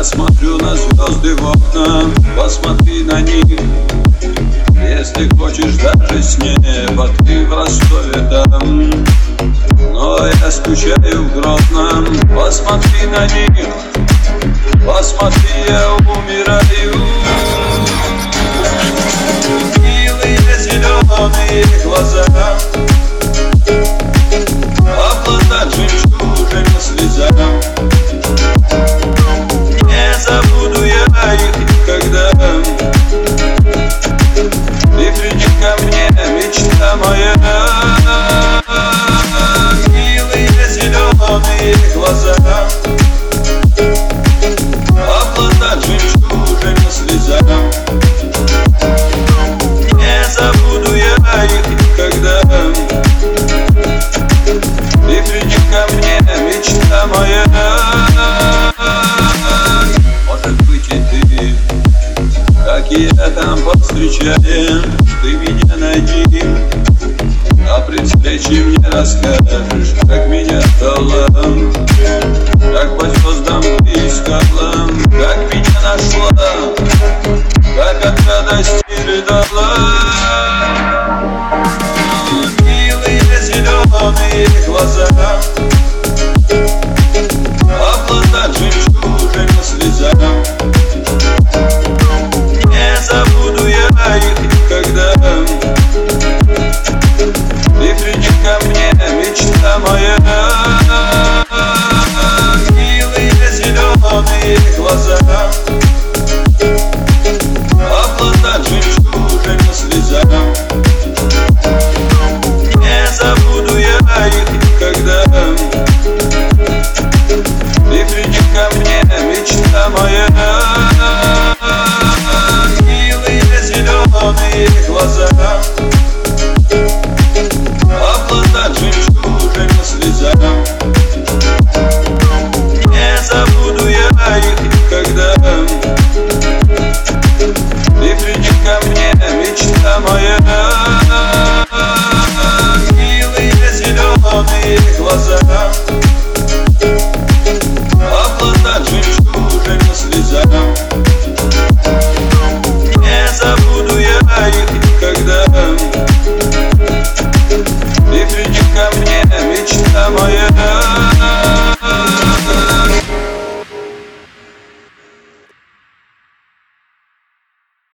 смотрю на звезды в окна, посмотри на них. Если хочешь даже с неба, ты в Ростове там, но я скучаю в Грозном. Посмотри на них, посмотри, я умираю. Милые зеленые глаза, облака жемчужными слезам. Не забуду я их никогда. Ты приди ко мне, мечта моя. Милые зеленые глаза, облака жемчужными слезам. Не забуду я их никогда. Ты приди ко мне, мечта моя. Может быть и ты, как и я там повстречаем. Ты меня найди, а при встрече мне расскажешь, как меня стало, как по звездам ты искала, как меня нашла, как от радости рыдала.